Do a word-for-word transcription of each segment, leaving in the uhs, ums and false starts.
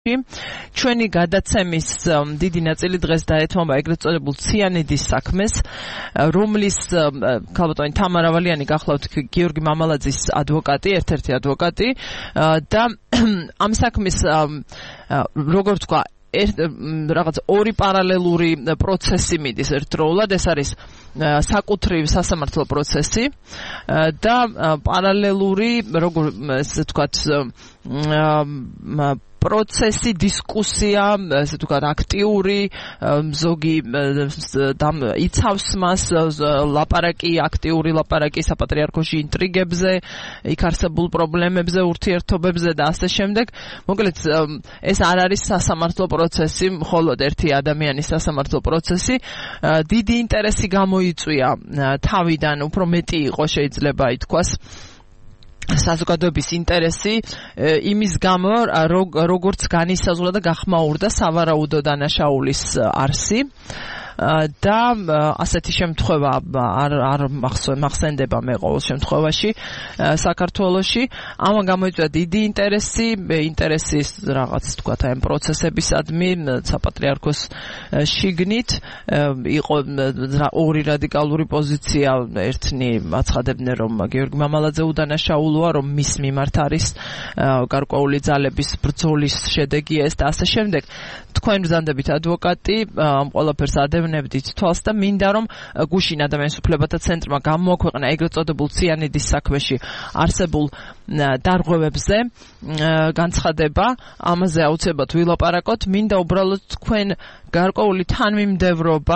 ჩვენი გადაცემის დიდი ნაწილი დღეს დაეთმობა ეგრეთ წოდებულ ციანიდის საქმეს, რომლის ქალბატონი თამარა ვალიანი გახლავთ გიორგი მამალაძის ადვოკატი, ერთ-ერთი ადვოკატი და ამ საქმის როგორც თქვა რაღაც ორი პარალელური პროცესი მიდის ერთდროულად, ეს არის საკუთრივ სასამართლო პროცესი და პარალელური, როგორ ესე ვთქვათ, პროცესი, დისკუსია, ესე ვთქვათ, აქტიური, ზოგი იცავს მას ლაპარაკი, აქტიური ლაპარაკი საპატრიარქოში ინტრიგებზე, იქ არსებულ პრობლემებზე, ურთიერთობებზე და ასე შემდეგ. მოკლედ, ეს არ არის სასამართლო პროცესი, მხოლოდ ერთი ადამიანის სასამართლო პროცესი. დიდი ინტერესი გამოიწვია თავიდან, უფრო მეტი იყო შეიძლება ითქვას საზოგადოების ინტერესი იმის გამო, როგორც განისაზღვრა და გახმაურდა სავარაუდო დანაშაულის არსი და ასეთი შემთხვევა არ არ მახსენდება მე ყოველ შემთხვევაში საქართველოში. ამან გამოიწვია დიდი ინტერესი, ინტერესი რაღაც თქვა ამ პროცესებისადმი საპატრიარქოს შიგნით. იყო ორი რადიკალური პოზიცია, ერთნი აცხადებდნენ, რომ გიორგი მამალაძე უდანაშაულოა, რომ მის მიმართ არის გარკვეული ძალების ბრძოლის შედეგი ეს და ასე შემდეგ. თქვენ ბრძანდებით ადვოკატი ამ ყველაფერს ადევნებდით თვალს და მინდა რომ გუშინ ადამიანის უფლებათა ცენტრმა გამოაქვეყნა ეგრეთ წოდებულ ციანიდის საქმეში არსებულ დარღვევებზე განცხადება, ამაზე აუცილებლად ვილაპარაკოთ. მინდა უბრალოდ თქვენ გარკვეული თანმიმდევრობა,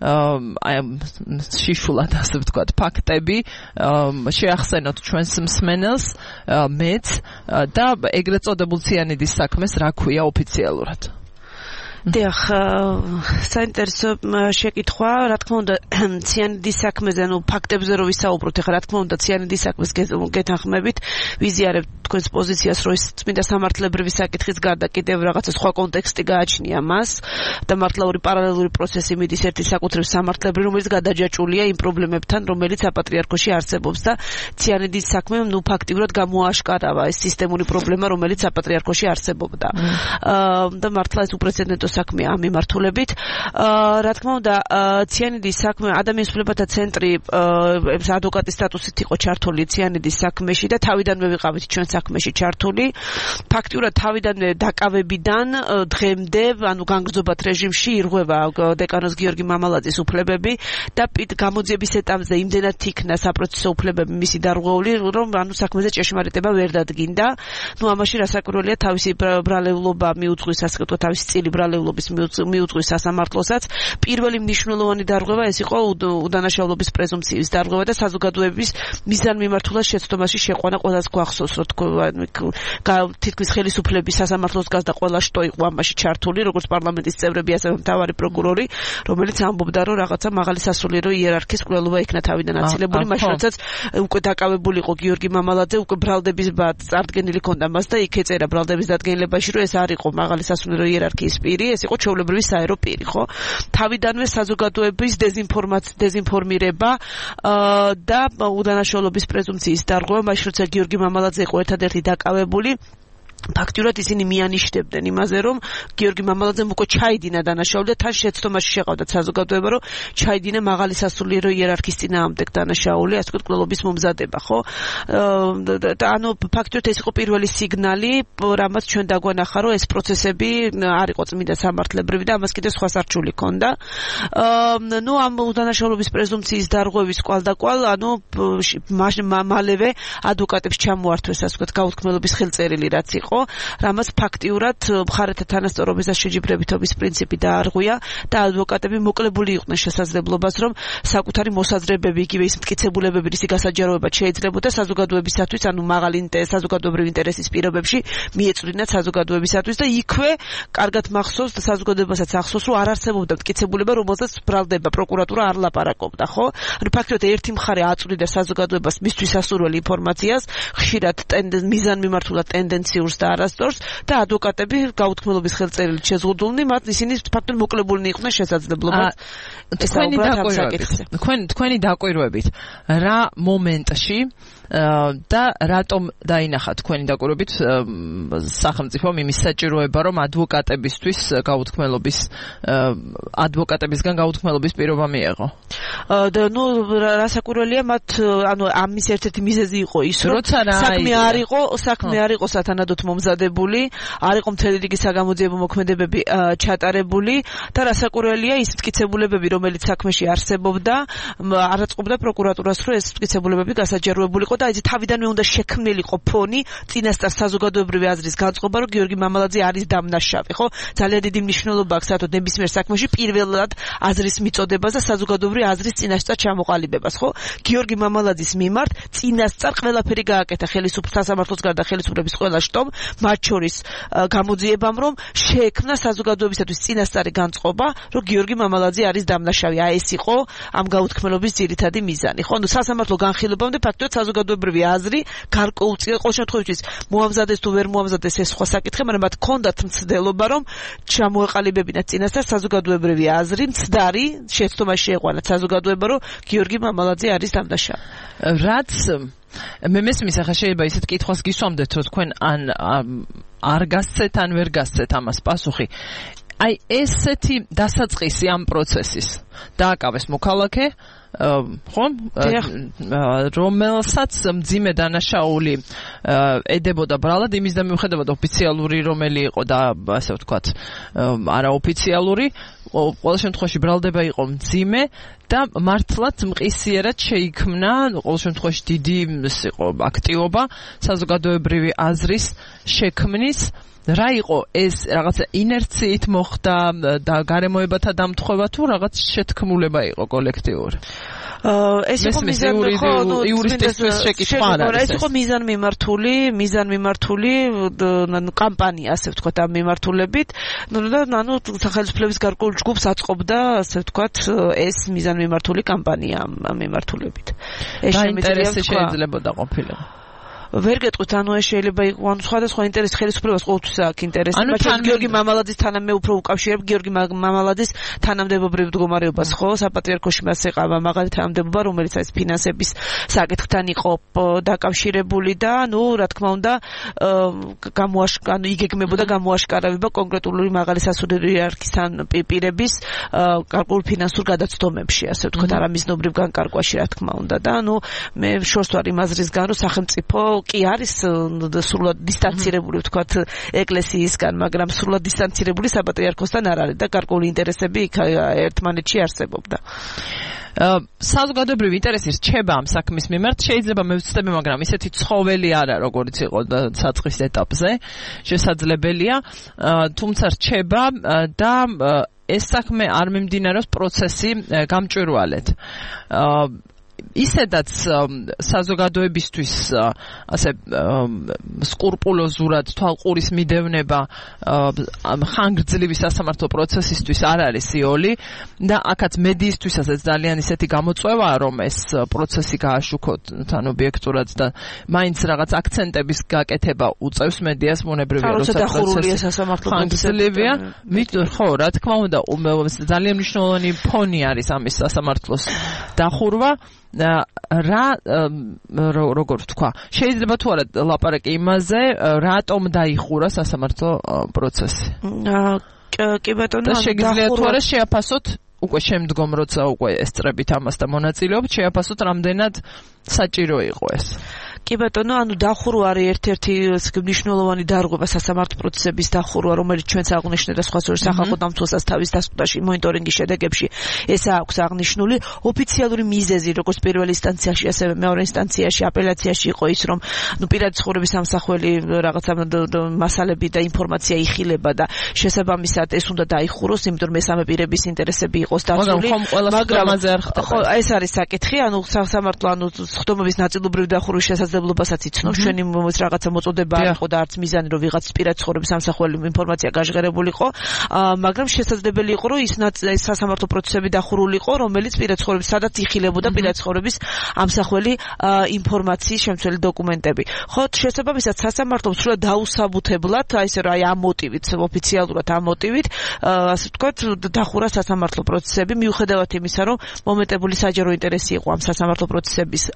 შიშულად ასე ვთქვათ, ფაქტები შეახსენოთ ჩვენს მსმენელს, მეც და ეგრეთ წოდებულ ციანიდის საქმეს რა ქვია ოფიციალურად. დიახ, საინტერესო შეკითხვა, რა თქმა უნდა, ციანიდის საქმეზე, ну, ფაქტებზე რო ვისაუბროთ, ეხლა რა თქმა უნდა, ციანიდის საქმეს გეთანხმებით, ვიზიარებთ თქვენს პოზიციას, რომ ეს წმინდა სამართლებრივი საკითხის გარდა კიდევ რაღაცა სხვა კონტექსტი გააჩნია მას და მართლა ორი პარალელური პროცესი მიდის, ერთი საკუთრივ სამართლებრივი, რომელიც გადაჯაჭვულია იმ პრობლემებთან, რომელიც საპატრიარქოში არსებობს და ციანიდის საქმე, ну, ფაქტიურად გამოაშკარავა ეს სისტემური პრობლემა, რომელიც საპატრიარქოში არსებობდა. და მართლა ეს უპრეცედენტო საქმე ამ მიმართულებით. რა თქმა უნდა, ციანიდის საქმე ადამიანის უფლებათა ცენტრი ადვოკატის სტატუსით იყო ჩართული ციანიდის საქმეში და თავიდანვე ვიყავით ჩვენ საქმეში ჩართული. ფაქტიურად თავიდანვე დაკავებიდან დღემდე, ანუ განგრძობათ რეჟიმში ირღვევა დეკანოს გიორგი მამალაძის უფლებები და გამოძიების ეტაპზე იმდენად იქნა საპროცესო უფლებები მისი დარღვეული, რომ ანუ საქმეზე ჭეშმარიტება ვერ დადგინდა. ნუ ამაში რასაკვირველია, თავისი ბრალეულობა მიუძღვის, ასე ვთქვათ, თავისი წილი ბრალეულობის მიუძღვის სასამართლოსაც. პირველი მნიშვნელოვანი დარღვევა ეს იყო უდანაშაულობის პრეზუმპციის დარღვევა და საზოგადოების მიზანმიმართულად შეცდომაში შეყვანა. ყველას გვახსოვს, რომ თითქმის ხელისუფლების სასამართლოს გაზდა ყველა შტო იყო ამაში ჩართული, როგორც პარლამენტის წევრები, ასევე მთავარი პროკურორი, რომელიც ამბობდა, რომ რაღაცა მაღალი სასულიერო იერარქიის კვლელობა იქნა თავიდან აცილებული, მაშინ როდესაც უკვე დაკავებული იყო გიორგი მამალაძე, უკვე ბრალდების წარდგენილი ქონდა მას და იქ ეწერა ბრალდების დადგენილებაში, რომ ეს არ იყო მაღალი სასულიერო იერარქიის პირი, ეს იყო ჩვეულებრივი საერო პირი, ხო? თავიდანვე საზოგადოების დეზინფორმირება და უდანაშაულობის პრეზუმპციის დარღვევა, მაშინ როცა გიორგი მამალაძე იყო ერთადერთი დაკავებული, ფაქტიურად ისინი მიანიშნებდნენ იმაზე, რომ გიორგი მამალაძემ უკვე ჩაიდინა დანაშაული და თან შეცდომაში შეყავდა საზოგადოება, რომ ჩაიდინა მაღალი სასულიერო იერარქიის წინააღმდეგ დანაშაული, ასე ვთქვათ, კვლელობის მომზადება, ხო? და ანუ ფაქტიურად ეს იყო პირველი სიგნალი, რამაც ჩვენ დაგვანახა, რომ ეს პროცესები არ იყო წმინდა სამართლებრივი და ამას კიდევ სხვა სარჩული ჰქონდა. ნუ ამ უდანაშაულობის პრეზუმპციის დარღვევის კვალდაკვალ, ანუ მალევე ადვოკატებს ჩამოართვეს, ასე ვთქვათ, გაუთქმელობის ხელწერილი, რაც იყო, რამაც ფაქტიურად მხარეთა თანასწორობის და შეჯიბრებითობის პრინციპი დაარღვია და ადვოკატები მოკლებული იყვნენ შესაძლებლობას, რომ საკუთარი მოსაზრებები, იგივე ის მტკიცებულებები, რისი გასაჯაროება შეიძლებოდა საზოგადოებისათვის, ანუ მაღალი საზოგადოებრივი ინტერესის პირობებში მიეწვდინათ საზოგადოებისათვის და იქვე კარგად მახსოვს და საზოგადოებასაც ახსოვს, რომ არ არსებობდა მტკიცებულება, რომელსაც ბრალდება პროკურატურა არ ლაპარაკობდა, ხო? ანუ ფაქტიურად ერთი მხარე აწვდიდა საზოგადოებას მისთვის ასურველ ინფორმაციას, ხშირად მიზანმიმართულად ტენდენციურს და არასწორს და ადვოკატები გაუთქმელობის ხელწერილით შეზღუდულნი, მათ ისინი ფაქტობრივად მოკლებულნი იყვნენ შესაძლებლობად. თქვენი დაკვირვებით, თქვენი დაკვირვებით, რა მომენტში და რატომ დაინახა თქვენი დაკვირვებით სახელმწიფომ იმის საჭიროება, რომ ადვოკატებისთვის გაუთქმელობის ადვოკატებისგან გაუთქმელობის პირობა მიეღო? და ნუ რასაკვირველია მათ ანუ ამის ერთ-ერთი მიზეზი იყო ის, რომ საქმე არ იყო, საქმე არ იყო სათანადოდ მომზადებული, არ იყო მთელი რიგი საგამოძიებო მოქმედებები ჩატარებული და რასაკვირველია ის მტკიცებულებები, რომელიც საქმეში არსებობდა, არ აწყობდა პროკურატურას, რომ ეს მტკიცებულებები გასაჯაროებულიყო და ეს თავიდანვე უნდა შექმნილიყო ფონი წინასწარ საზოგადოებრივი აზრის განწყობა, რომ გიორგი მამალაძე არის დამნაშავე, ხო? ძალიან დიდი მნიშვნელობა აქვს საერთოდ ნებისმიერ საქმეში პირველად აზრის მიწოდებას და საზოგადოებრივი აზრის წინასწარ ჩამოყალიბებას, ხო? გიორგი მამალაძის მიმართ წინასწარ ყველაფერი გააკეთა ხელისუფლების სასამართლოს გარდა ხელისუფლების ყველა შტომ, მათ შორის გამოძიებამ, რომ შეექმნა საზოგადოებისათვის წინასწარი განწყობა, რომ გიორგი მამალაძე არის დამნაშავე. აი ეს იყო ამ გაუთქმელობის ძირითადი მიზანი, ხო? ნუ სასამართლო განხილვებამდე ფაქტობრივად საზოგადოებრივი აზრი გარკვეულწილად ყოველ შემთხვევაში მოამზადეს თუ ვერ მოამზადეს ეს სხვა საკითხი, მაგრამ მათ ჰქონდათ მცდელობა, რომ ჩამოეყალიბებინათ წინასწარ საზოგადოებრივი აზრი, მცდარი შეცდომაში შეეყვანათ საზოგადოება, რომ გიორგი მამალაძე არის დამნაშავე. რაც მე მესმის ახლა შეიძლება ისეთ კითხვას გისვამდეთ, რომ თქვენ ან არ გასცეთ, ან ვერ გასცეთ ამას პასუხი. აი ესეთი დასაწყისი ამ პროცესის დააკავეს მოქალაქე, ხო? რომელსაც მძიმე დანაშაული ედებოდა ბრალად, იმის და მიუხედავად ოფიციალური რომელი იყო და ასე ვთქვათ, არაოფიციალური, ყოველ შემთხვევაში ბრალდება იყო მძიმე და მართლაც მყისიერად შეიქმნა, ყოველ შემთხვევაში დიდი იყო აქტივობა საზოგადოებრივი აზრის შექმნის. რა იყო ეს რაღაცა ინერციით მოხდა და გარემოებათა დამთხოვა თუ რაღაც შეთქმულება იყო კოლექტიური? ეს იყო მიზანი, ხო, ნუ იურისტისთვის შეკითხვა არ არის. ეს იყო მიზანმიმართული, მიზანმიმართული კამპანია, ასე ვთქვათ, ამ მიმართულებით. ნუ და ანუ სახელმწიფოების გარკვეულ ჯგუფს აწყობდა, ასე ვთქვათ, ეს მიზანმიმართული კამპანია ამ მიმართულებით. ეს შეიძლება ყოფილიყო. ვერ გეტყვით, ანუ ეს შეიძლება იყო, ანუ სხვადასხვა ინტერესი ხელისუფლებას ყოველთვის აქვს ინტერესი. მაგრამ გიორგი მამალაძის თანამ მე უფრო უკავშირებ გიორგი მამალაძის თანამდებობრივ მდგომარეობას, ხო? საპატრიარქოში მას ეყავა მაღალი თანამდებობა, რომელიც ეს ფინანსების საკითხთან იყო დაკავშირებული და, ნუ, რა თქმა უნდა, გამოაშკარა, ანუ იგეგმებოდა გამოაშკარავება კონკრეტული მაღალი სასულიერო იერარქისთან პირების გარკვეულ ფინანსურ გადაცდომებში, ასე ვთქვათ, არამიზნობრივ განკარგვაში, რა თქმა უნდა და, ნუ, მე შორს ვარ იმ აზრისგან, რომ სახელმწიფო კი არის სრულად დისტანცირებული, ვთქვათ, ეკლესიისგან, მაგრამ სრულად დისტანცირებული საპატრიარქოსთან არ არის და გარკვეული ინტერესები ერთმანეთში არსებობდა. საზოგადოებრივი ინტერესი რჩება ამ საქმის მიმართ, შეიძლება მე ვცდები, მაგრამ ისეთი ცხოველი არა, როგორც იყო საწყის ეტაპზე, შესაძლებელია, თუმცა რჩება და ეს საქმე არ მიმდინარეობს პროცესი გამჭვირვალედ. ისედაც საზოგადოებისთვის ასე სკრუპულოზურად თვალყურის მიდევნება ხანგრძლივი სასამართლო პროცესისთვის არ არის იოლი და აქაც მედიისთვისაც ძალიან ისეთი გამოწვევაა, რომ ეს პროცესი გააშუქოთ თან ობიექტურად და მაინც რაღაც აქცენტების გაკეთება უწევს მედიას მონებრივია, როცა დახურულია სასამართლო ხანგრძლივია. ხო, რა თქმა უნდა, ძალიან მნიშვნელოვანი ფონი არის ამის სასამართლოს დახურვა. რა როგორ ვთქვა, შეიძლება თუ არა ლაპარაკი იმაზე, რატომ დაიხურა სასამართლო პროცესი? კი ბატონო, შეიძლება თუ არა შეაფასოთ უკვე შემდგომ, როცა უკვე ესწრებით ამას და მონაწილეობთ, შეაფასოთ რამდენად საჭირო იყო ეს. კი ბატონო, ანუ დახურვა არის ერთ-ერთი მნიშვნელოვანი დარღვევა სასამართლო პროცესების დახურვა, რომელიც ჩვენც აღნიშნეთ და სხვა შორის სახალხო დამცველსაც თავის დასკვნაში მონიტორინგის შედეგებში ეს აქვს აღნიშნული. ოფიციალური მიზეზი, როგორც პირველ ინსტანციაში, ასევე მეორე ინსტანციაში, აპელაციაში იყო ის, რომ ნუ პირადი ცხოვრების ამსახველი რაღაცა მასალები და ინფორმაცია იხილება და შესაბამისად ეს უნდა დაიხუროს, იმიტომ რომ მესამე პირების ინტერესები იყოს დაცული. მაგრამ ხო, ეს არის საკითხი, ანუ სასამართლო, ანუ სხდომების ნაწილობრივი დახურვის შესაძლებლობასაც იცნობს, ჩვენი რაღაცა მოწოდება არ იყო და არც მიზანი, რომ ვიღაც პირადი ცხოვრების ამსახველი ინფორმაცია გაჟღერებულიყო, მაგრამ შესაძლებელი იყო, რომ ის სასამართლო პროცესები დახურულიყო, რომელიც პირადი ცხოვრების სადაც იხილებოდა პირადი ცხოვრების ამსახველი ინფორმაციის შემცველი დოკუმენტები. ხო, შესაბამისად სასამართლომ სრულად დაუსაბუთებლად, აი ესე რა, აი ამ მოტივით, ოფიციალურად ამ მოტივით, ასე ვთქვათ, დახურა სასამართლო პროცესები, მიუხედავად იმისა, რომ მომენტებული საჯარო ინტერესი იყო ამ სასამართლო პროცესების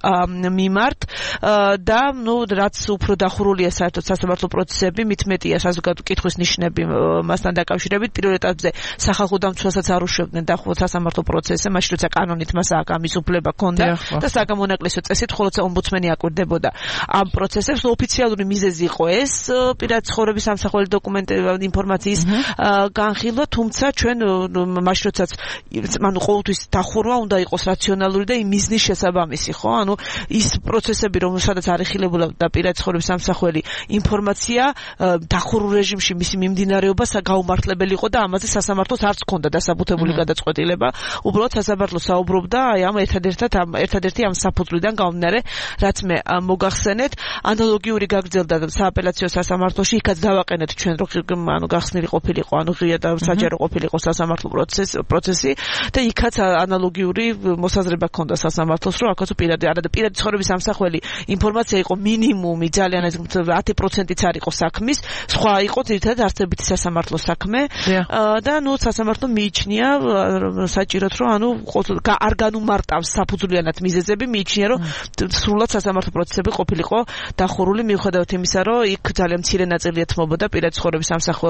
მიმართ და ნუ რაც უფრო დახურულია საერთოდ სასამართლო პროცესები, მით მეტია საზოგადო კითხვის ნიშნები მასთან დაკავშირებით. პირველ ეტაპზე სახალხო დამცველსაც არ უშვებდნენ დახურულ სასამართლო პროცესზე, მაშინ როცა კანონით მას ამის უფლება ჰქონდა და საგამონაკლისო წესით მხოლოდ ომბუდსმენი აკვირდებოდა ამ პროცესებს. ოფიციალური მიზეზი იყო ეს პირად ცხოვრების სამსახური დოკუმენტები ინფორმაციის განხილვა, თუმცა ჩვენ მაშინ როდესაც ანუ ყოველთვის დახურვა უნდა იყოს რაციონალური და იმ მიზნის შესაბამისი, ხო? ანუ ის პროცესები, რომელსაც არიხილებულა და პირად ცხოვრების სამსახური ინფორმაცია დახურულ რეჟიმში მისი მიმდინარეობა გაუმართლებელი იყო და ამაზე სასამართლოს არც ჰქონდა დასაბუთებული გადაწყვეტილება. უბრალოდ სასამართლო საუბრობდა აი ამ ერთადერთად ამ ერთადერთი ამ საფუძვლიდან გამომდინარე, რაც მე მოგახსენეთ, ანალოგიური გაგრძელდა სააპელაციო სასამართლოში, იქაც დავაყენეთ ჩვენ რომ ანუ გახსნილი ყოფილიყო, ანუ ღია და საჯარო ყოფილიყო სასამართლო პროცესი პროცესი და იქაც ანალოგიური მოსაზრება ჰქონდა სასამართლოს, რომ აქაც პირადი არა და პირადი ცხოვრების სამსახური ინფორმაცია იყო მინიმუმი, ძალიან ეს ათი პროცენტიც არ იყო საქმის, სხვა იყო ძირითადად არსებითი სასამართლო საქმე და ნუ სასამართლო მიიჩნია საჭიროდ რომ ანუ არ განუმარტავს საფუძვლიანად მიზეზები, მიიჩნია რომ სრულად სასამართლო პროცესები ყოფილიყო დახურული მიუხედავად იმისა, რომ იქ ძალიან მცირე ნაწილი ეთმობოდა პირადი ცხოვრების სამსახურ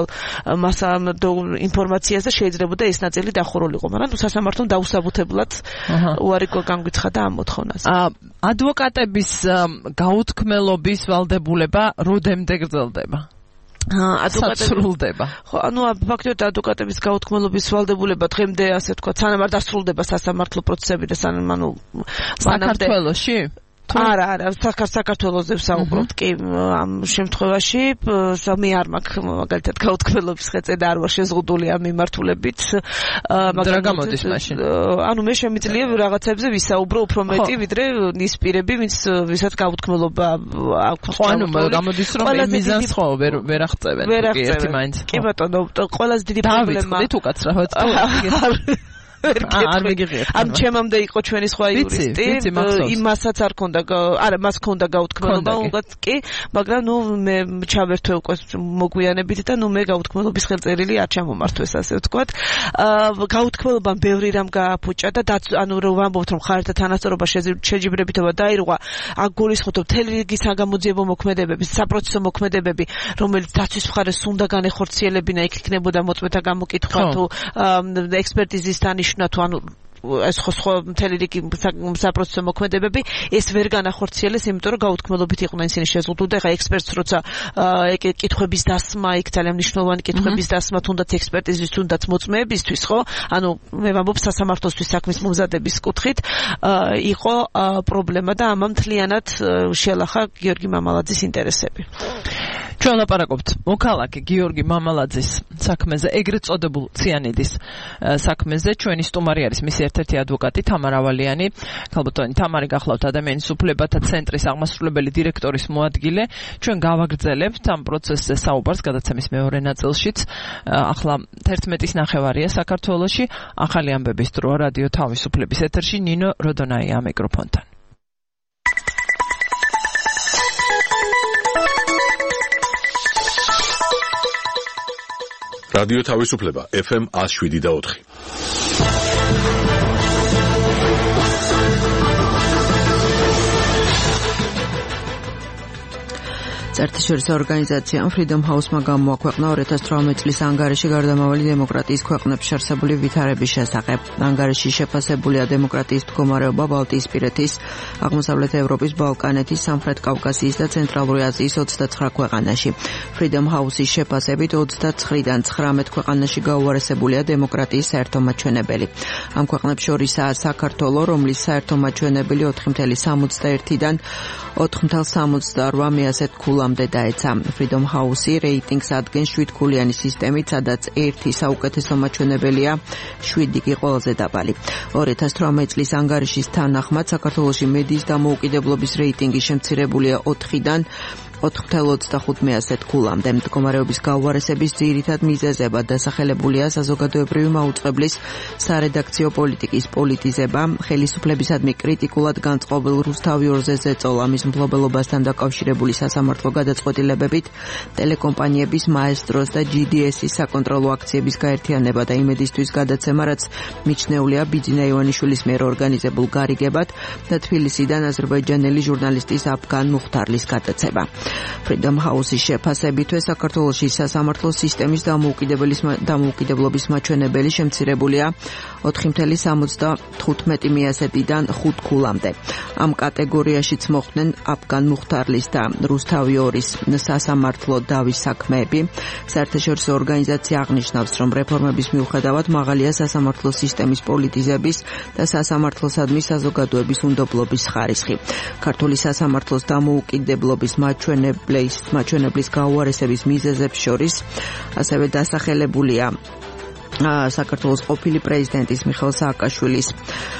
ინფორმაციას და შეიძლებოდა ეს ნაწილი დახურულიყო, მაგრამ სასამართლომ დაუსაბუთებლად უარი განგვიცხადა ამ მოთხოვნას. ადვოკატების გაუთქმელობის ვალდებულება როდემდე გრძელდება? ადვოკატები ხო ანუ ფაქტობრივად ადვოკატების გაუთქმელობის ვალდებულება დღემდე ასე თქვა სანამ არ დასრულდება სასამართლო პროცესები და სანამ ანუ საქართველოში არა არა საქართველოზე ვსაუბრობთ კი ამ შემთხვევაში მე არ მაქვს მაგალითად გაუთქმელობის ხეწე და არ ვარ შეზღუდული ამ მიმართულებით მაგრამ გამოდის მაშინ ანუ მე შემიძლია რაღაცებზე ვისაუბრო უფრო მეტი ვიდრე ის პირები ვინც ვისაც გაუთქმელობა აქვს ხო ანუ გამოდის რომ მიზანს ხო ვერ ვერ აღწევენ კი ერთი მაინც კი ბატონო ყველაზე დიდი პრობლემა დავიწყდით უკაცრავად არ მიგიღეთ. ამ ჩემამდე იყო ჩვენი სხვა იურისტი, იმასაც არ ქონდა, არა, მას ქონდა გაუთქმელობა, უბრალოდ კი, მაგრამ ნუ მე ჩავერთვე უკვე მოგვიანებით და ნუ მე გაუთქმელობის ხელწერილი არ ჩამომართვეს, ასე ვთქვათ. გაუთქმელობამ ბევრი რამ გააფუჭა და ანუ რომ ვამბობთ რომ ხართა თანასწორობა შეჯიბრებითობა დაირღვა, აქ გულისხმობთ მთელი რიგი საგამოძიებო მოქმედებები, საპროცესო მოქმედებები, რომელიც დაცვის მხარეს უნდა განეხორციელებინა, იქ იქნებოდა მოწმეთა გამოკითხვა თუ ექსპერტიზის დანიშნა თუ ანუ ეს ხო სხვა მთელი რიგი საპროცესო მოქმედებები ეს ვერ განახორციელეს, იმიტომ რომ გაუთქმელობით იყვნენ ისინი შეზღუდული და ხა ექსპერტს როცა კითხვების დასმა, იქ ძალიან მნიშვნელოვანი კითხვების დასმა, თუნდაც ექსპერტიზის, თუნდაც მოწმეებისთვის, ხო? ანუ მე ვამბობ სასამართლოსთვის საქმის მომზადების კუთხით იყო პრობლემა და ამამ მთლიანად შეალახა გიორგი მამალაძის ინტერესები. ჩვენ ლაპარაკობთ მოქალაქე გიორგი მამალაძის საქმეზე, ეგრეთ წოდებულ ციანიდის საქმეზე. ჩვენი სტუმარი არის მისი ერთ-ერთი ადვოკატი თამარ ავალიანი. ქალბატონი თამარი გახლავთ ადამიანის უფლებათა ცენტრის აღმასრულებელი დირექტორის მოადგილე. ჩვენ გავაგრძელებთ ამ პროცესზე საუბარს გადაცემის მეორე ნაწილშიც. ახლა თერთმეტის ნახევარია საქართველოში. ახალი ამბების დრო რადიო თავისუფლების ეთერში ნინო როდონაია მიკროფონთან. რადიო თავისუფლება ეფ ემ one oh seven და four. საერთაშორისო ორგანიზაციამ Freedom House-მა გამოაქვეყნა two thousand eighteen წლის ანგარიში გარდამავალი დემოკრატიის ქვეყნებში არსებული ვითარების შესახებ. ანგარიში შეფასებულია დემოკრატიის მდგომარეობა ბალტიისპირეთის, აღმოსავლეთ ევროპის, ბალკანეთის, სამხრეთ კავკასიის და ცენტრალური აზიის twenty-nine ქვეყანაში. Freedom House-ის შეფასებით twenty-nine-დან nineteen ქვეყანაში გაუარესებულია დემოკრატიის საერთო მაჩვენებელი. ამ ქვეყნებს შორისაა საქართველო, რომლის საერთო მაჩვენებელი four point sixty-one-დან four point seventy-eight მეასეთ ქულამდე დაეცა. Freedom House-ი რეიტინგს ადგენს seven ქულიანი სისტემით, სადაც one საუკეთესო მაჩვენებელია, seven კი ყველაზე დაბალი. two thousand eighteen წლის ანგარიშის თანახმად საქართველოში მედიის დამოუკიდებლობის რეიტინგი შემცირებულია four-დან ოთხ ათას ოცდახუთი ასეთ ქულამდე. მდგომარეობის გაუარესების ძირითად მიზეზებად დასახელებულია საზოგადოებრივი მაუწყებლის სარედაქციო პოლიტიკის პოლიტიზება, ხელისუფლებისადმი კრიტიკულად განწყობილ რუსთავი ორზეს ზეწოლა, მის მფლობელობასთან დაკავშირებული სასამართლო გადაწყვეტილებებით, ტელეკომპანიების მაესტროს და ჯი დი ეს-ის საკონტროლო აქციების გაერთიანება და იმედისთვის გადაცემა, რაც მიჩნეულია ბიძინა ივანიშვილის მიერ ორგანიზებულ გარიგებად და თბილისიდან აზერბაიჯანელი ჟურნალისტის აფგან მუხთარლის გადაცემა. Freedom House-ის შეფასებითვე საქართველოში სასამართლო სისტემის დამოუკიდებლობის მაჩვენებელი შემცირებულია ოთხი ათას სამოცდათხუთმეტი მიასეთიდან ხუთ ქულამდე. Ამ კატეგორიაშიც მოხვდნენ აფგან მუხთარლის და რუსთავი ორის სასამართლო დავის საქმეები. საერთაშორისო ორგანიზაცია აღნიშნავს, რომ რეფორმების მიუხედავად მაღალია სასამართლო სისტემის პოლიტიზების და სასამართლოსადმი საზოგადოების უნდობლობის ხარისხი. ქართული სასამართლოს დამოუკიდებლობის მაჩვენებლის მაჩვენებლის გაუარესების მიზეზებს შორის ასევე დასახელებულია საქართველოს ყოფილი პრეზიდენტის მიხეილ სააკაშვილის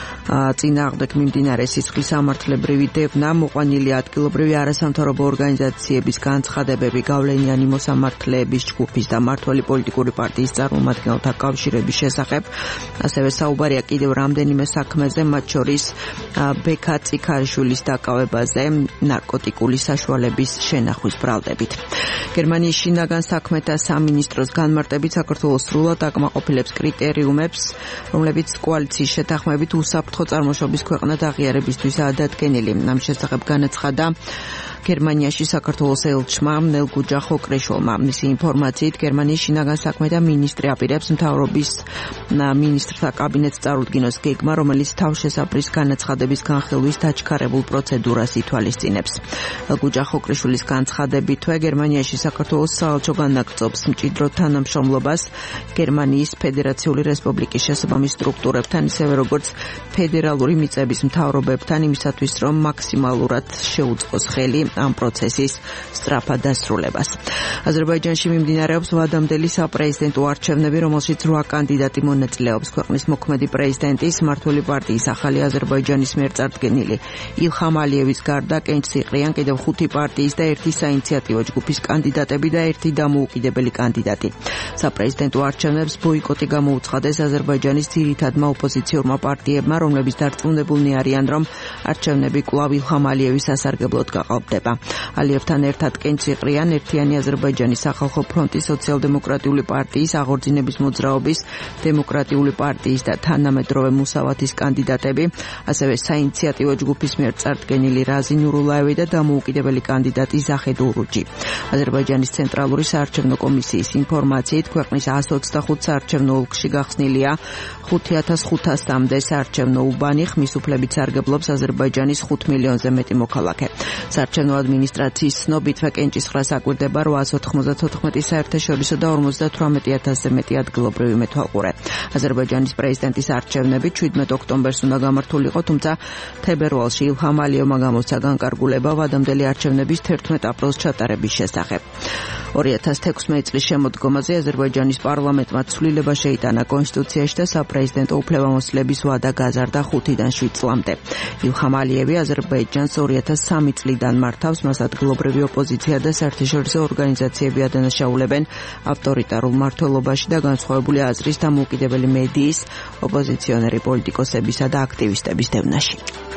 წინააღმდეგ მიმდინარე სისხლის სამართლებრივი დევნა, მოყვანილი ადგილობრივი არასამთავრობო ორგანიზაციების განცხადებები, გავლენიანი მოსამართლეების ჯგუფის და მმართველი პოლიტიკური პარტიის წარმომადგენელთა კავშირების შესახებ, ასევე საუბარია კიდევ რამდენიმე საქმეზე, მათ შორის ბექა წიქარიშვილის დაკავებაზე ნარკოტიკული საშუალების შენახვის ბრალდებით. გერმანიის შინაგან საქმეთა სამინისტროს განმარტებით საქართველოს სრულად აკმაყოფილებს კრიტერიუმებს, რომლებიც კოალიციის შეთანხმებით უსაფრთხო წარმოშობის ქვეყნად აღიარებისთვის დადგენილი. ამ შესახებ განაცხადა გერმანიაში საქართველოს ელჩმა ნელგუჯა ხოკრეშოლმა. მისი ინფორმაციით, გერმანიის შინაგან საქმეთა მინისტრი აპირებს მთავრობის მინისტრთა კაბინეტს წარუდგინოს გეგმა, რომელიც თავშესაფრის განაცხადების განხილვის დაჩქარებულ პროცედურას ითვალისწინებს. ნელგუჯა ხოკრეშოლის განცხადებითვე, გერმანიაში საქართველოს საელჩო განაგრძობს მჭიდრო თანამშრომლობას გერმანიის ფედერაციული რესპუბლიკის შესაბამის სტრუქტურებთან, ისევე როგორც ფედერალური მიწების მთავრობებთან, იმისათვის, რომ მაქსიმალურად შეუწყოს ხელი ამ პროცესის სწრაფად დასრულებას. აზერბაიჯანში მიმდინარეობს ვადამდელი საპრეზიდენტო არჩევნები, რომელშიც რვა კანდიდატი მონაწილეობს. ქვეყნის მოქმედი პრეზიდენტის, მმართველი პარტიის ახალი აზერბაიჯანის მიერ წარდგენილი ილჰამ ალიევის გარდა კენჭ სიყრიან კიდევ ხუთი პარტიის და ერთი საინიციატივო ჯგუფის კანდიდატები და ერთი დამოუკიდებელი კანდიდატი. საპრეზიდენტო არჩევნებს ბოიკოტი გამოუცხადეს აზერბაიჯანის ძირითადმა ოპოზიციურმა პარტიებმა, რომლებიც დარწმუნებულნი არიან, რომ არჩევნები კვლავ ილჰამ ალიევის სასარგებლოდ გაყალბდება. ალიევთან ერთად კენჭ სიყრიან ერთიანი აზერბაიჯანის სახალხო ფრონტის, სოციალ-დემოკრატიული პარტიის, აღორძინების მოძრაობის, დემოკრატიული პარტიის და თანამედროვე მუსავათის კანდიდატები, ასევე საინიციატივო ჯგუფის მიერ წარდგენილი რაზი ნურულაევი და დამოუკიდებელი კანდიდატი ზაჰედ ურუჯი. აზერბაიჯანის ცენტრალური საარჩევნო კომისიის ინფორმაციით, ქვეყნის εκατს ოცდახუთ საარჩევნო ოლქში გახსნილია ხუთი ათას ხუთასამდე საარჩევნო უბანი, ხმის უფლებით სარგებლობს აზერბაიჯანის ხუთ მილიონზე მეტი მოქალაქე. საარჩევნო ადმინისტრაციის ცნობითვე კენჭისყრა საკვირდება რვაას ოთხმოცდათოთხმეტი საერთაშორისო და ორმოცდათვრამეტი ათასზე მეტი ადგილობრივი მეთვალყურე. აზერბაიჯანის პრეზიდენტის არჩევნები ჩვიდმეტ ოქტომბერს უნდა გამართულიყო, თუმცა თებერვალში ილჰამ ალიევმა გამოსცა განკარგულება ვადამდელი არჩევნების თერთმეტ აპრილს ჩატარების შესახებ. ორი ათას თექვსმეტი წლის შემოდგომაზე აზერბაიჯანის პარლამენტმა ცვლილება შეიტანა კონსტიტუციაში და საპრეზიდენტო უფლებამოსილების ვადა გაზარდა ხუთიდან შვიდ წლამდე. ილჰამ ალიევი აზერბაიჯანს ორი ათას სამი წლიდან მართავს, მას ადგილობრივი ოპოზიცია და საერთაშორისო ორგანიზაციები ადანაშაულებენ ავტორიტარულ მმართველობაში და განსხვავებული აზრის დამოუკიდებელი მედიის, ოპოზიციონერი პოლიტიკოსებისა და აქტივისტების დევნაში.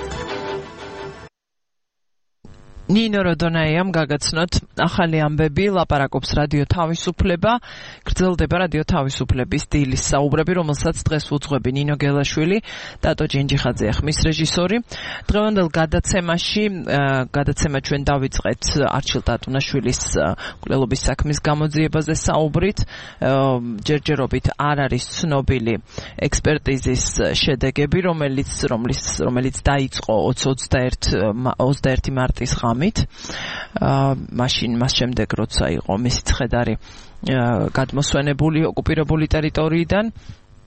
ნინო როდონაიამ გაგაცნოთ ახალი ამბები, ლაპარაკობს რადიო თავისუფლება, გრძელდება რადიო თავისუფლების დილის საუბრები, რომელსაც დღეს უძღვები ნინო გელაშვილი, დატო ჯინჯიხაძე ხმის რეჟისორი. დღევანდელ გადაცემაში, გადაცემა ჩვენ დავიწყეთ არჩილ ტატუნაშვილის მკვლელობის საქმის გამოძიებაზე საუბრით, ჯერჯერობით არ არის ცნობილი ექსპერტიზის შედეგები, რომელიც რომელიც რომელიც დაიწყო ოცდაერთი მარტის ღამით. მაშინ მას შემდეგ როცა იყო მისი ცხედარი გადმოსვენებული ოკუპირებული ტერიტორიიდან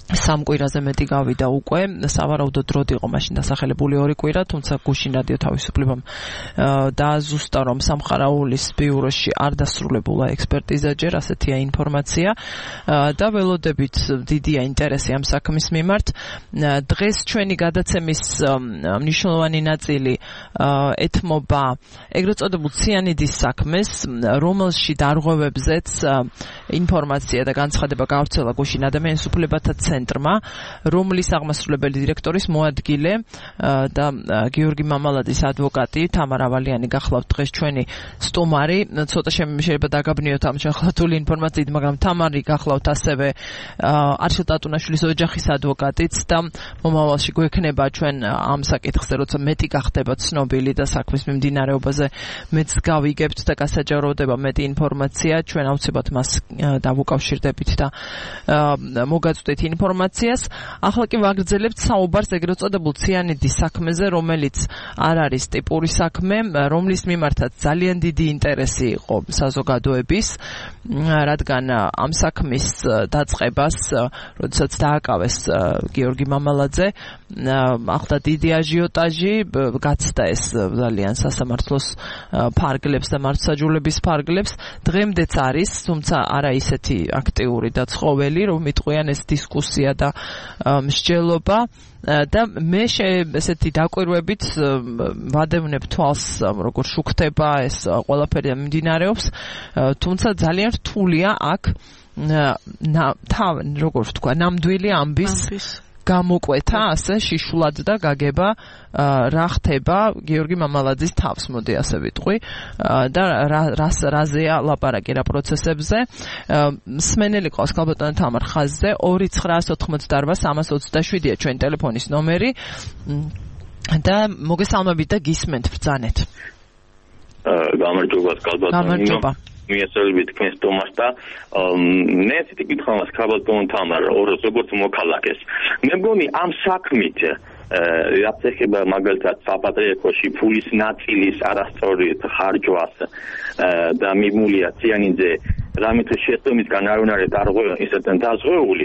სამ კვირაზე მეტი გავიდა უკვე, სავარაუდოდ დროდ იყო მაშინ დასახელებული ორი კვირა, თუმცა გუშინ რადიო თავისუფლებამ დააზუსტა, რომ სამხარაულის ბიუროში არ დასრულებულა ექსპერტიზა ჯერ, ასეთია ინფორმაცია და ველოდებით დიდია ინტერესი ამ საქმის მიმართ. დღეს ჩვენი გადაცემის მნიშვნელოვანი ნაწილი ეთმობა ეგრეთ წოდებულ ციანიდის საქმეს, რომელში დარღვევებზეც ინფორმაცია და განცხადება გავრცელა გუშინ ადამიანის უფლებათა ცენტრმა, რომლის აღმასრულებელი დირექტორის მოადგილე და გიორგი მამალაძის ადვოკატი თამარ ავალიანი გახლავთ დღეს ჩვენი სტუმარი. ცოტა შეიძლება დაგაბნიოთ ამ შეხვედრული ინფორმაციით, მაგრამ თამარი გახლავთ ასევე არჩილ ტატუნაშვილის ოჯახის ადვოკატიც და მომავალში გვექნება ჩვენ ამ საკითხზე, როცა მეტი გახდება ცნობილი და საქმის მიმდინარეობაზე მეც გავიგებთ და გასაჯაროვდება მეტი ინფორმაცია, ჩვენ აუცილებლად მას დავუკავშირდებით და მოგაწვდით ინფორმაციას. ახლა კი ვაგრძელებთ საუბარს ეგრეთ წოდებულ ციანიდის საქმეზე, რომელიც არ არის ტიპური საქმე, რომლის მიმართაც ძალიან დიდი ინტერესი იყო საზოგადოების, რადგან ამ საქმის დაწყებას, როდესაც დააკავეს გიორგი მამალაძე, ახლა დიდი აჟიოტაჟი გაცდა ეს ძალიან სასამართლოს ფარგლებს და მართლმსაჯულების ფარგლებს. დღემდეც არის, თუმცა არა ისეთი აქტიური და ცხოველი, რომ მიტყვიან ეს დისკუსია და მსჯელობა და მე ესეთი დაკვირვებით ვადევნებ თვალს, როგორ შუქდება ეს ყველაფერი მიმდინარეობს, თუმცა ძალიან რთულია აქ როგორ ვთქვა, ნამდვილი ამბის გამოკვეთა ასე შიშულად და გაგება რა ხდება გიორგი მამალაძის თავს, მოდი ასე ვიტყვი, და რას რაზეა ლაპარაკი რა პროცესებზე. მსმენელი ყავს ქალბატონი თამარ ხაზზე ორი ცხრაას ოთხმოცდაარბა სამას ოცდაშვიდია ჩვენი ტელეფონის ნომერი და მოგესალმებით და გისმენთ ბრძანეთ. გამარჯობა ქალბატონი. გამარჯობა. მიესალმებით თქვენს სტუმარს და მე ესეთი კითხვა მაქვს ქალბატონ თამარ, როგორც მოქალაქეს. მე მგონი ამ საქმით რაც ეხება მაგალითად საპატრიარქოში ფულის ნაწილის არასწორი ხარჯვას და მიმულია ციანიძე რამით შეცდომისგან არ უნდა ისეთენ დაზღვეული,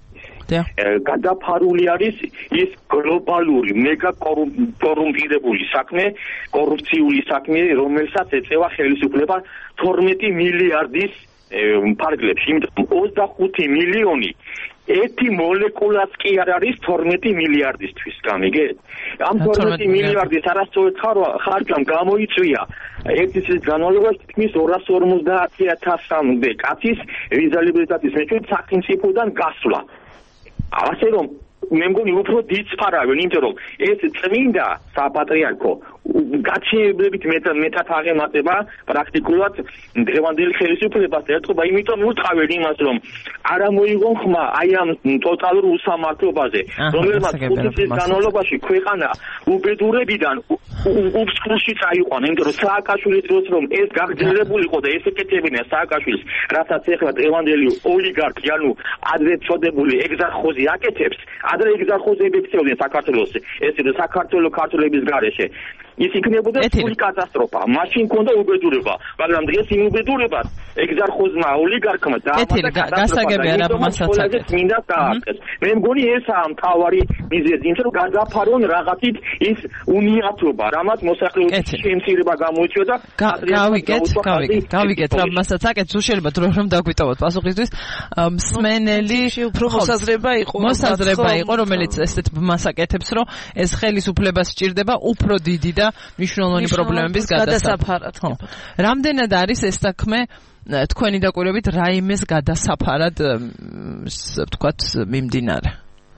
გადაფარული არის ის გლობალური მეგა კორუმპირებული საქმე, კორუფციული საქმე, რომელსაც ეწევა ხელისუფლება თორმეტი მილიარდის ფარგლებში, იმიტომ ოცდახუთი მილიონი ერთი მოლეკულაც კი არ არის თორმეტი მილიარდისთვის, გამიგეთ? ამ თორმეტი მილიარდის არასწორ ხარჯვამ გამოიწვია ერთი წლის განმავლობაში თითქმის ორას ორმოცდაათი ათასამდე კაცის ვიზალიბილიტეტის მეშვიდ სახელმწიფოდან გასვლა. ასე რომ მე მგონი უფრო დიცფარავენ, იმიტომ რომ ეს წმინდა საპატრიარქო გაჩნიებლებით მეტად აღემატება პრაქტიკულად დღევანდელი ხელისუფლებას ერთობა, იმიტომ უტყავენ იმას, რომ არა მოიგონ ხმა აი ამ ტოტალურ უსამართლობაზე, რომელმაც ხუთი წლის განმავლობაში ქვეყანა უბედურებიდან უბსკულში წაიყვანა, იმიტომ რომ სააკაშვილის დროს რომ ეს გაგრძელებულიყო და ეს ეკეთებინა სააკაშვილს, რასაც ეხლა დღევანდელი ოლიგარქი, ანუ ადრე წოდებული ეგზარხოზი აკეთებს, ადრე ეგზარხოზები ექცეოდნენ საქართველოს, ეს საქართველოს ქართველების გარეშე. ის იქნებოდა ფული კატასტროფა. მაშინ ქონდა უბედურება, მაგრამ დღეს იმ უბედურებას ეგზარხოზმა ოლიგარქმა დაამატა გასაგებია რა მასაცაკეთ. მინდა დაახეს. მე მგონი ესაა მთავარი მიზეზი, იმიტომ რომ გადაფარონ რაღაცით ის უნიათობა, რამაც მოსახლეობის შემცირება გამოიწვია და გავიგეთ, გავიგეთ, გავიგეთ რა მასაცაკეთ, თუ შეიძლება დრო რომ დაგვიტოვოთ პასუხისთვის. მსმენელი უფრო მოსაზრება იყო, მოსაზრება იყო, რომელიც ესეთ მასაკეთებს, რომ ეს ხელისუფლება სჭირდება უფრო დიდი და მნიშვნელოვანი პრობლემების გადასაფარად. რამდენად არის ეს საქმე თქვენი დაკვირვებით რაიმეს გადასაფარად ვთქვათ მიმდინარე?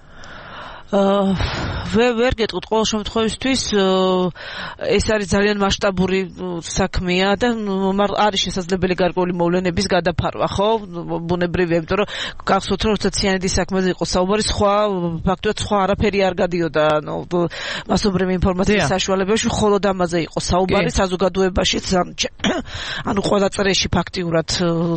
ვერ ვერ გეტყვით, ყოველ შემთხვევისთვის ეს არის ძალიან მასშტაბური საქმეა და არის შესაძლებელი გარკვეული მოვლენების გადაფარვა, ხო? ბუნებრივია, იმიტომ რომ გახსოვთ, რომ როცა ციანიდის საქმეზე იყო საუბარი, სხვა ფაქტობრივად სხვა არაფერი არ გადიოდა, ანუ მასობრივი ინფორმაციის საშუალებებში, მხოლოდ ამაზე იყო საუბარი საზოგადოებაში, ანუ ყველა წრეში ფაქტიურად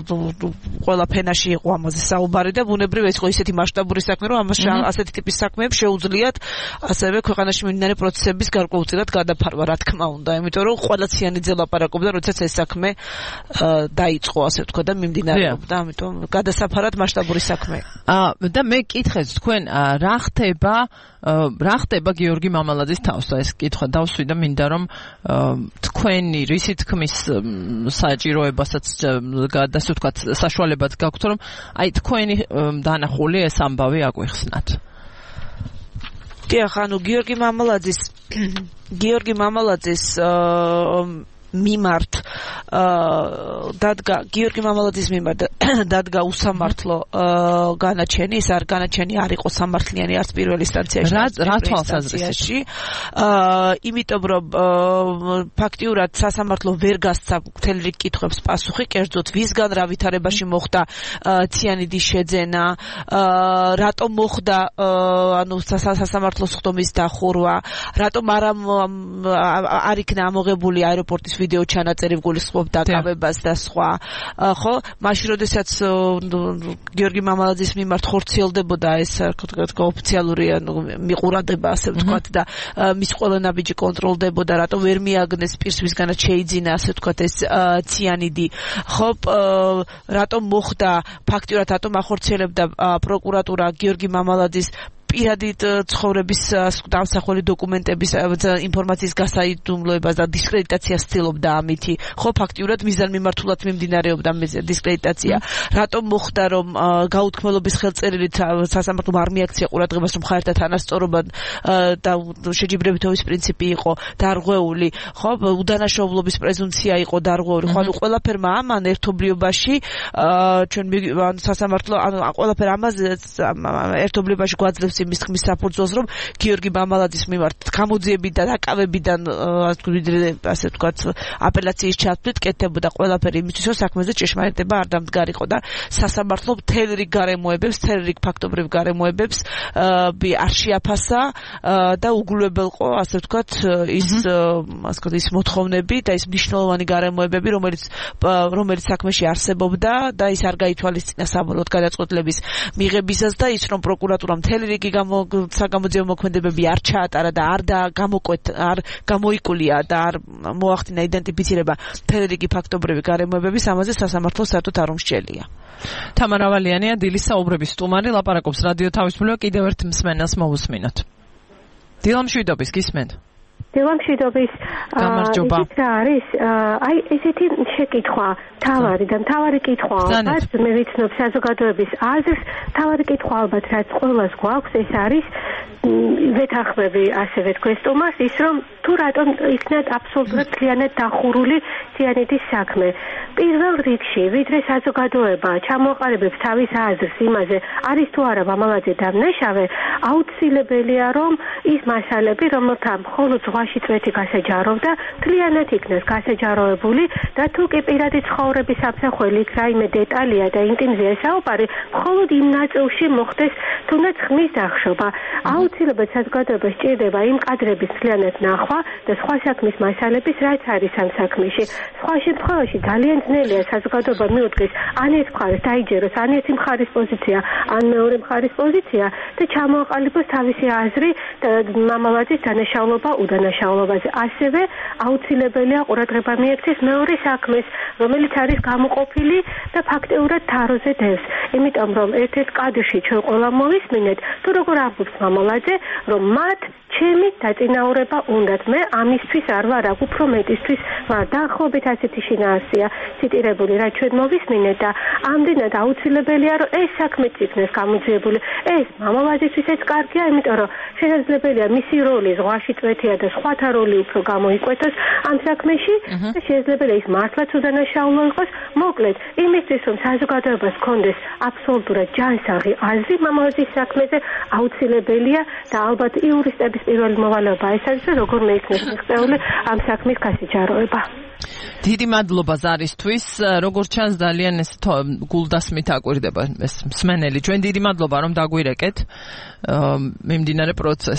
ყველა ფენაში იყო ამაზე საუბარი და ბუნებრივია ის იყო ისეთი მასშტაბური საქმე, რომ ამას ასეთი ტიპის საქმეებს შეუძლიათ ასევე ქვეყანაში მიმდინარე პროცესების გარკვეულწილად გადაფარვა, რა თქმა უნდა, იმიტომ რომ ყველა ციანიძე ლაპარაკობდა, როდესაც ეს საქმე დაიწყო, ასე ვთქვა და მიმდინარეობდა, ამიტომ გადასაფარად მასშტაბური საქმეა. აა და მე კითხეთ თქვენ რა ხდება რა ხდება გიორგი მამალაძის თავს? ეს კითხვა დავსვი და მინდა რომ თქვენი რისი თქმის საჭიროებასაც ასე ვთქვათ საშუალებაც გაქვთ, რომ აი თქვენი დანახული ეს ამბავი აგვიხსნათ. დიახ, ანუ გიორგი მამალაძის გიორგი მამალაძის მიმართ დადგა გიორგი მამალაძის მიმართ დადგა უსამართლო განაჩენი, ის არ განაჩენი არ იყო სამართლიანი არც პირველ ინსტანციაში, რა თვალსაზრისით? იმიტომ რომ ფაქტიურად სასამართლო ვერ გასცა მთელი რიგ კითხვებს პასუხი, კერძოდ ვისგან რა ვითარებაში მოხდა ციანიდის შეძენა, რატომ მოხდა ანუ სასამართლოს ხდომის დახურვა, რატომ არ იქნა ამოღებული აეროპორტის ვიდეო ჩანაწერი გულისხმობ დაკავებას და სხვა. ხო, მაშინ როდესაც გიორგი მამალაძის მიმართ ხორციელდებოდა ეს ოფიციალური ანუ მიყურადება, ასე ვთქვათ, და მის ყველა ნაბიჯი კონტროლდებოდა, რატომ ვერ მიაგნეს პირს, ვისგანაც შეიძინა, ასე ვთქვათ, ეს ციანიდი. ხო, რატომ მოხდა ფაქტიურად, რატომ ახორციელებდა პროკურატურა გიორგი მამალაძის პირადი ცხოვრების დამსახველი დოკუმენტების ინფორმაციის გასაიდუმლოებას და დისკრედიტაციას ცდილობდა ამითი. ხო, ფაქტიურად მიზანმიმართულად მიმდინარეობდა დისკრედიტაცია. რატომ მოხდა რომ გაუთქმელობის ხელწერილით სასამართლომ არ მიაქცია ყურადღებას, რომ ხაერთა თანასწორობა და შეჯიბრებითობის პრინციპი იყო დარღვეული, ხო, უდანაშაულობის პრეზუმცია იყო დარღვეული. ხო, ანუ ყველაფერმა ამან ერთობლიობაში ჩვენ სასამართლო ანუ ყველაფერ ამაზე ერთობლიობაში გვაძლევს იმის ხმის საფუძველს, რომ გიორგი მამალაძის მიმართ გამოძიებიდან, აკავებიდან, ასე ვთქვათ, აპელაციის ჩათვლით კეთდებოდა ყველაფერი იმისთვის, რომ საქმეზე ჭეშმარიტება არ დამდგარიყო და სასამართლო მთელი რიგ გარემოებებს, მთელი რიგ ფაქტობრივ გარემოებებს არ შეაფასა და უგულებელყო, ასე ვთქვათ, ის ასე ვთქვათ, ის მოთხოვნები და ის მნიშვნელოვანი გარემოებები, რომელიც რომელიც საქმეში არსებობდა და ის არ გაითვალისწინა საბოლოოდ გადაწყვეტილების მიღებისას და ის რომ პროკურატურამ მთელი რიგი საგამოძიებო მოქმედებები არ ჩაატარა და არ და გამოკვეთ არ გამოიკულია და არ მოახდინა იდენტიფიცირება მთელი რიგი ფაქტობრივი გარემოებების, ამაზე სასამართლო საერთოდ არ უმსჯელია. თამარ ავალიანია, დილის საუბრების სტუმარი, ლაპარაკობს რადიო თავისუფლება, კიდევ ერთ მსმენელს მოვუსმინოთ. დილა მშვიდობის, გისმენთ? დილა მშვიდობის. გამარჯობა. ის რა არის? აი ესეთი შეკითხვა, თავარი და თავარი კითხვა ალბათ მე ვიცნობ საზოგადოების აზრს, თავარი კითხვა ალბათ რაც ყველას გვაქვს, ეს არის ვეთანხმები ასევე თქვენ სტუმარს, ის რომ თუ რატომ იქნათ აბსოლუტურად მთლიანად დახურული ციანიდის საქმე. პირველ რიგში, ვიდრე საზოგადოება ჩამოყალიბებს თავის აზრს იმაზე, არის თუ არა მამალაძე დამნაშავე, აუცილებელია რომ ის მასალები, რომელთა მხოლოდ ზღვაში წვეთი გასაჯაროვდა, მთლიანად იქნას გასაჯაროებული და თუ კი პირადი ცხოვრების სამსახველი იქ რაიმე დეტალია და ინტიმზეა საუბარი, მხოლოდ იმ ნაწილში მოხდეს თუნდაც ხმის დახშობა. აუცილებლად საზოგადოებას სჭირდება იმ კადრების მთლიანად ნახვა და სხვა საქმის მასალების რაც არის ამ საქმეში. სხვა შემთხვევაში ძალიან ძნელია საზოგადოება მიუდგეს ან ერთ მხარეს დაიჯეროს, ან ერთი მხარის პოზიცია, ან მეორე მხარის პოზიცია და ჩამოაყალიბოს თავისი აზრი მამალაძის დანაშაულობა უდანაშაულობაზე. ასევე აუცილებელია ყურადღება მიექცეს მეორე საქმეს, რომელიც არის გამოყოფილი და ფაქტიურად თაროზე დევს. იმიტომ რომ ერთ-ერთ კადრში ჩვენ ყველა მოვისმინეთ, თუ როგორ ამბობს მამალაძე, რომ მათ ჩემი დაწინაურება უნდათ. მე ამისთვის არ ვარ, აქ უფრო მეტისთვის ვარ. დაახლოებით ასეთი შინაარსია ციტირებული, რაც ჩვენ მოვისმინეთ და ამდენად აუცილებელია, რომ ეს საქმეც იქნეს გამოძიებული. ეს მამალაძისთვისაც კარგია, იმიტომ რომ შესაძლებელია მისი როლი ზღვაში წვეთია და სხვათა როლი უფრო გამოიკვეთოს ამ საქმეში და შესაძლებელია ის მართლაც უდანაშაულო იყოს. მოკლედ, იმისთვის რომ საზოგადოებას ჰქონდეს აბსოლუტურად ჯანსაღი აზრი მამალაძის საქმეზე, აუცილებელია და ალბათ იურისტების პირველი მოვალეობა ეს არის, რომ როგორმე იქნეს მიღწეული ამ საქმის გასაჯაროება. დიდი მადლობა ზარისთვის. როგორც ჩანს, ძალიან ეს გულდასმით აკვირდება ეს მსმენელი. ჩვენ დიდი მადლობა რომ დაგვირეკეთ მიმდინარე პროცესს.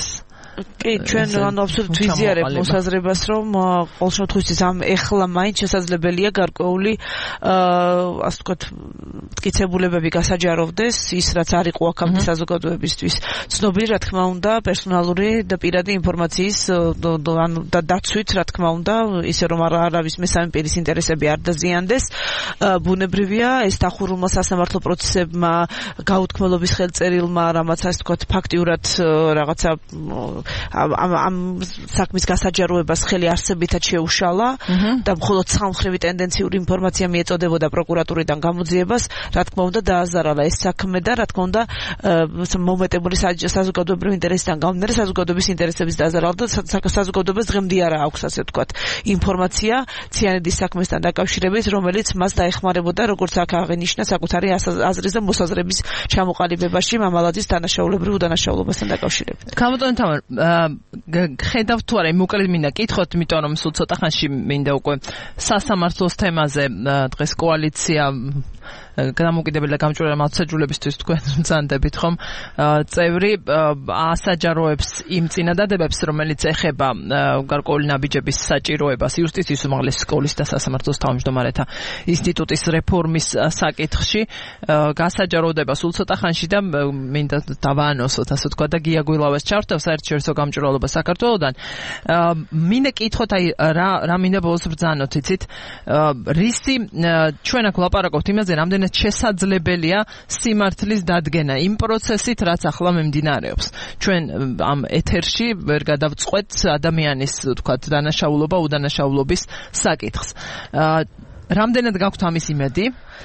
კი, ჩვენ ანუ აბსოლუტურად ვიზიარებთ მოსაზრებას, რომ ყოველ შემთხვევაში ამ ეხლა მაინც შესაძლებელია გარკვეული აა ასე ვთქვათ, მტკიცებულებები გასაჯაროვდეს, ის რაც არ იყო აქამდე საზოგადოებისთვის ცნობილი, რა თქმა უნდა, პერსონალური და პირადი ინფორმაციის ანუ დაცვით, რა თქმა უნდა, ისე რომ არავის მესამე პირის ინტერესები არ დაზიანდეს. ბუნებრივია ეს დახურულმა სასამართლო პროცესებმა, გაუთქმელობის ხელწერილმა, რამაც ასე ვთქვათ, ფაქტიურად რაღაცა ამ ამ საქმის გასაჯაროებას ხელი არსებითად შეუშალა და მხოლოდ სამხრივი ტენდენციური ინფორმაცია მიეწოდებოდა პროკურატურიდან გამოძიებას, რა თქმა უნდა დააზარალა ეს საქმე და რა თქმა უნდა მომეტებული საზოგადოებრივი ინტერესიდან გამომდინარე საზოგადოების ინტერესების დააზარალა და საზოგადოებას დღემდე არა აქვს ასე ვთქვათ ინფორმაცია ციანიდის საქმესთან დაკავშირებით, რომელიც მას დაეხმარებოდა როგორც აქ აღინიშნა საკუთარი აზრის და მოსაზრების ჩამოყალიბებაში მამალაძის დანაშაულებრივ უდანაშაულობასთან დაკავშირებით. გამოდონ თამარ ხედავთ თუ არა მოკლედ მინდა კითხოთ, იმიტომ რომ სულ ცოტა ხანში მინდა უკვე სასამართლოს თემაზე დღეს კოალიცია გამოკიდებელი და გამჭვირვალე მართლმსაჯულებისთვის თქვენ მზადდებით ხომ წევრი ასაჯაროებს იმ წინადადებებს, რომელიც ეხება გარკვეული ნაბიჯების საჭიროებას იუსტიციის უმაღლესი სკოლის და სასამართლოს თავმჯდომარეთა ინსტიტუტის რეფორმის საკითხში გასაჯაროვდება სულ ცოტა ხანში და მინდა დავაანონსოთ ასე თქვა და გია გვილავას ჩავრთავ საერთაშორისო გამჭვირვალობა საქართველოსთან. მინდა კითხოთ აი რა რა მინდა ბოლოს ბრძანოთ, იცით, რისი ჩვენ აქ ვლაპარაკობთ იმაზე, რამდენად შესაძლებელია სიმართლის დადგენა იმ პროცესით, რაც ახლა მიმდინარეობს. ჩვენ ამ ეთერში ვერ გადავწყვეტ ადამიანის, ვთქვათ, დანაშაულობა, უდანაშაულობის საკითხს. რამდენად გაქვთ ამის იმედი?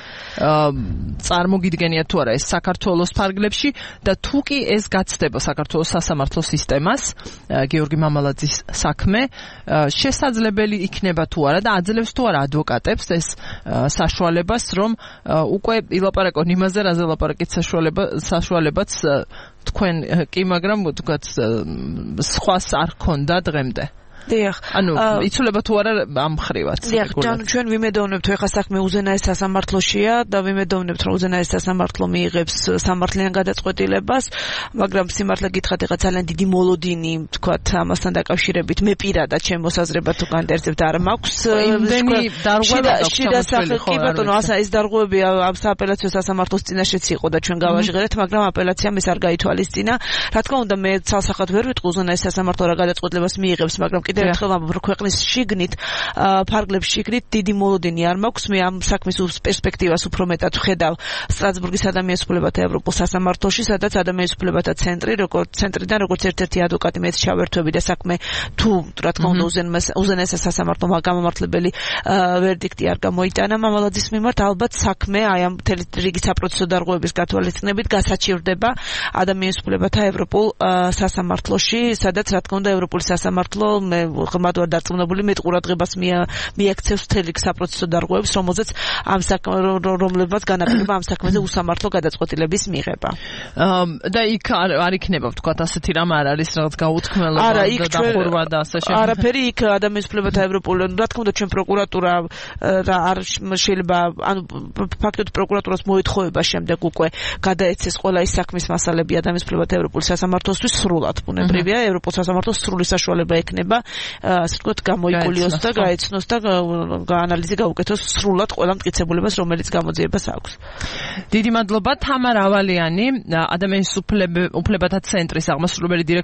წარმოგიდგენია თუ არა ეს საქართველოს ფარგლებში და თუ კი ეს გაცდება საქართველოს სასამართლო სისტემას, გიორგი მამალაძის საქმე შესაძლებელი იქნება თუ არა და აძლევს თუ არა ადვოკატებს ეს საშუალებას, რომ უკვე ილაპარაკონ იმაზე, რაზე ლაპარაკით საშუალებაც თქვენ კი, მაგრამ ვთქვათ სხვას არ ქონდა დღემდე. დიახ. ანუ იცოლება თუ არა ამ ხრივაც. დიახ, ანუ ჩვენ ვიმედოვნებთ, ეხლა საქმე უზენაეს სასამართლოშია და ვიმედოვნებთ, რომ უზენაეს სასამართლო მიიღებს სამართლიან გადაწყვეტილებას, მაგრამ სიმართლე გითხრათ, ეხლა ძალიან დიდი მოლოდინი, ვთქვათ, ამასთან დაკავშირებით მე პირადად ჩემ მოსაზრებად თუ განტერწებთ არ მაქვს. იმდენი დარღვევა შედასახელება, კი ბატონო, ასა ეს დარღვევები ამ სააპელაციო სასამართლოს წინაშეც იყო და ჩვენ გავაჟღერეთ, მაგრამ აპელაციამ ეს არ გაითვალისწინა. რა თქმა უნდა, მე ცალსახად ვერ ვიტყვი უზენაეს სასამართლო რა გადაწყვეტილებას მიიღებს, მაგრამ ერთხელ ამბობ, ქვეყნის შიგნით, ფარგლებს შიგნით დიდი მოლოდინი არ მაქვს. მე ამ საქმის პერსპექტივას უფრო მეტად ვხედავ სტრასბურგის ადამიანის უფლებათა ევროპულ სასამართლოში, სადაც ადამიანის უფლებათა ცენტრი, როგორც ცენტრიდან როგორც ერთ-ერთი ადვოკატი მეც ჩავერთვები და საქმე თუ რა თქმა უნდა უზენაეს სასამართლო გამომართლებელი ვერდიქტი არ გამოიტანა მამალაძის მიმართ, ალბათ საქმე აი ამ მთელი რიგი საპროცესო დარღვევების გათვალისწინებით გასაჩივრდება ადამიანის უფლებათა ევროპულ სასამართლოში, სადაც რა თქმა უნდა ევროპული სასამართლო მე ღრმად ვარ დარწმუნებული, მეტ ყურადღებას მიაქცევს მთელი საპროცესო დარღვევებს, რომელზეც ამ რომლებაც განაპირობა ამ საქმეზე უსამართლო გადაწყვეტილების მიღება. და იქ არ იქნება, ვთქვათ, ასეთი რამ არ არის რაღაც გაუთქმელობა და დახურვა და ასე შემდეგ. არაფერი, იქ ადამიანის უფლებათა ევროპულ, რა თქმა უნდა, ჩვენ პროკურატურა არ შეიძლება, ანუ ფაქტობრივად პროკურატურას მოეთხოვება შემდეგ უკვე გადაეცეს ყველა ის საქმის მასალები ადამიანის უფლებათა ევროპულ სასამართლოსთვის სრულად. ბუნებრივია, ევროპულ სასამართლოს სრული საშუალება ექნება ასე ვთქვათ, გამოიკულიოს და გაეცნოს და გაანალიზი გაუკეთოს სრულად ყველა მტკიცებულებას, რომელიც გამოძიებას აქვს. დიდი მადლობა. თამარ ავალიანი, ადამიანის უფლებათა ცენტრის აღმასრულებელი დირექტორი.